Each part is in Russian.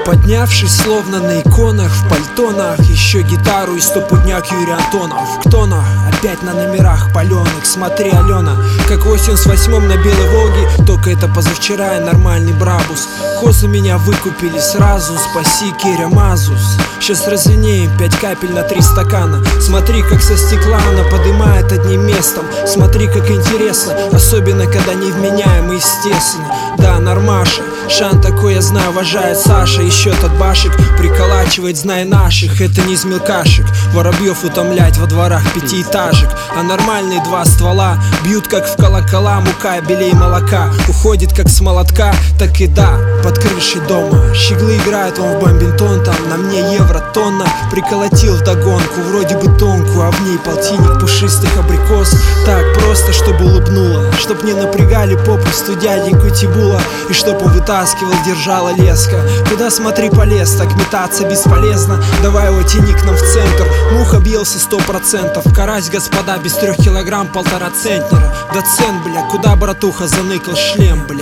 Поднявшись словно на иконах, в пальтонах, еще гитару и стопудняк Юрий Антонов. Кто на? Опять на номерах паленых. Смотри, Алена, как в 88-м на Белой Волге, только это позавчера и нормальный Брабус. Козы меня выкупили сразу, спаси Киря Мазус. Сейчас развенеем 5 капель на 3 стакана. Смотри, как со стекла она подымает одним местом. Смотри, как интересно, особенно когда невменяемо, естественно. Да, нормаша, Шан такой, я знаю, уважает Саша. Еще тот башек приколачивает, знай наших. Это не из мелкашек, воробьев утомлять во дворах 5-этажек. А нормальные 2 ствола бьют как в колокола. Мука белей молока уходит как с молотка. Так и да, под крышей дома щеглы играют вон в бомбинтон. Там на мне евро тонна. Приколотил вдогонку, вроде бы тонкую, а в ней полтинник пушистых абрикос. Так просто, чтобы улыбнула, чтоб не напрягали попусту дяденьку Тибула. И чтоб он вытаскивал, держала леска. Куда смотри полез, так метаться бесполезно. Давай его тяни к нам в центр. Мух объелся 100%. Карась, господа, без 3 килограмм 1,5 центнера. Доцент, бля, куда братуха заныкал шлем, бля.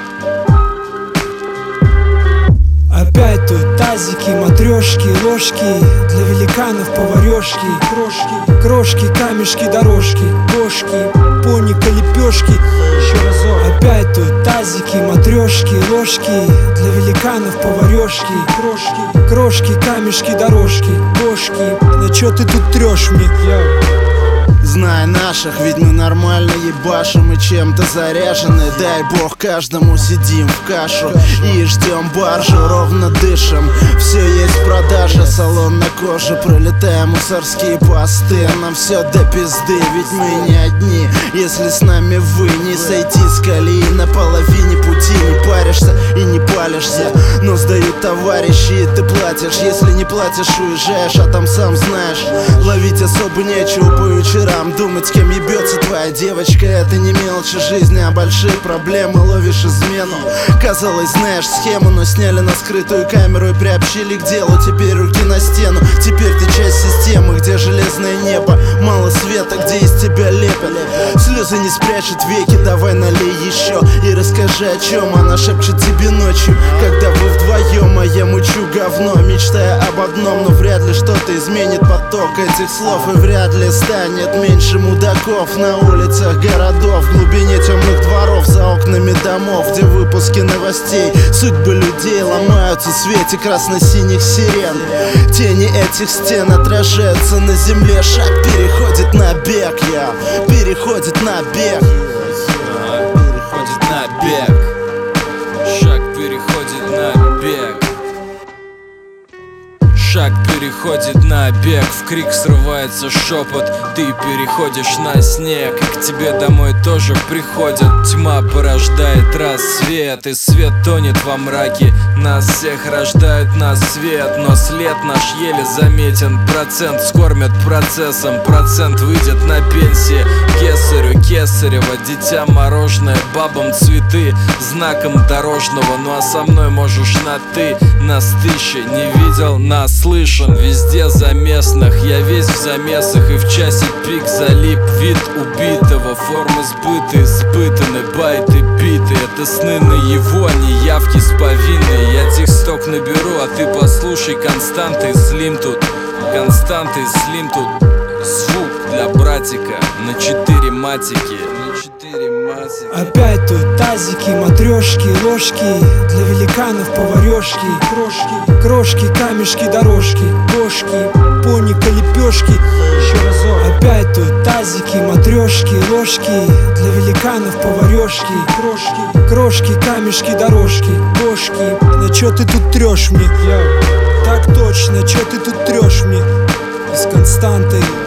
Опять тут тазики, матрешки, ложки для великанов, поварешки, крошки, камешки, дорожки, кошки, пони, лепешки. Еще разок. Опять тут тазики, матрешки, ложки для великанов, поварешки, крошки, камешки, дорожки, кошки. На чё ты тут трёшь мне? Знай наших, ведь мы нормально ебашим и чем-то заряжены. Дай бог каждому, сидим в кашу и ждем баржу, ровно дышим. Все есть продажа, салон на коже, пролетая мусорские посты. Нам все до пизды, ведь мы не одни. Если с нами вы, не сойти с колеи на половине пути. Не паришься и не палишься, но сдают товарищи, и ты платишь. Если не платишь, уезжаешь, а там сам знаешь, ловить особо нечего по вечерам. Думать, с кем ебется твоя девочка, это не мелочи жизни, а большие проблемы. Ловишь измену, казалось, знаешь схему, но сняли на скрытую камеру и приобщили к делу. Теперь руки на стену, теперь ты часть системы, где железное небо, мало света, где из тебя лепят. Слезы не спрячут веки, давай налей еще и расскажи, о чем она шепчет тебе ночью, когда вы вдвоем, а я мучу говно, мечтая об одном, но вряд ли что-то изменит поток этих слов, и вряд ли станет меньше мудаков на улицах городов, в глубине темных дворов, за окнами домов, где выпуски новостей, судьбы людей ломаются в свете красно-синих сирен. Тени этих стен отражаются на земле, шаг переходит на бег, переходит на бег, переходит на бег, шаг переходит на бег. Шаг переходит на бег, в крик срывается шепот. Ты переходишь на снег, и к тебе домой тоже приходят. Тьма порождает рассвет, и свет тонет во мраке. Нас всех рождают на свет, но след наш еле заметен. Процент скормят процессом, процент выйдет на пенсии. Кесарю кесарево, дитя мороженое, бабам цветы, знаком дорожного. Ну а со мной можешь на ты, нас тысяча, не видел, нас слышен. Везде за местных, я весь в замесах, и в часе пик залип. Вид убитого, формы сбыты, испытаны, байты биты. Это сны наяву, а не явки с повинной. Я тексток наберу, а ты послушай. Константы слим тут, константы слим тут. Звук для братика на 4 матики. Опять тут тазики, матрешки, ложки для великанов, поварешки, крошки, камешки, дорожки, кошки, пони, лепешки. Еще разок. Опять тут тазики, матрешки, ложки для великанов, поварешки, крошки, камешки, дорожки, кошки. На чё ты тут трёшь мне? Так точно, чё ты тут трёшь мне? С Константой.